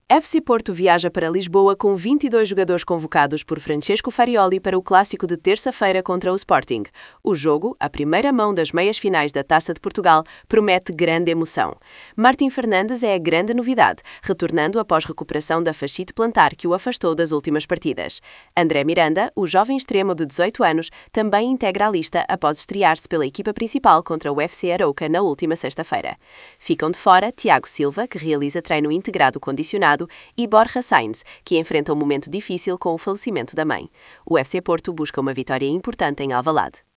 FC Porto viaja para Lisboa com 22 jogadores convocados por Francesco Farioli para o clássico de terça-feira contra o Sporting. O jogo, a primeira mão das meias-finais da Taça de Portugal, promete grande emoção. Martim Fernandes é a grande novidade, retornando após recuperação da fascite plantar que o afastou das últimas partidas. André Miranda, o jovem extremo de 18 anos, também integra a lista após estrear-se pela equipa principal contra o FC Arouca na última sexta-feira. Ficam de fora Tiago Silva, que realiza treino integrado condicionado, e Borja Sainz, que enfrenta um momento difícil com o falecimento da mãe. O FC Porto busca uma vitória importante em Alvalade.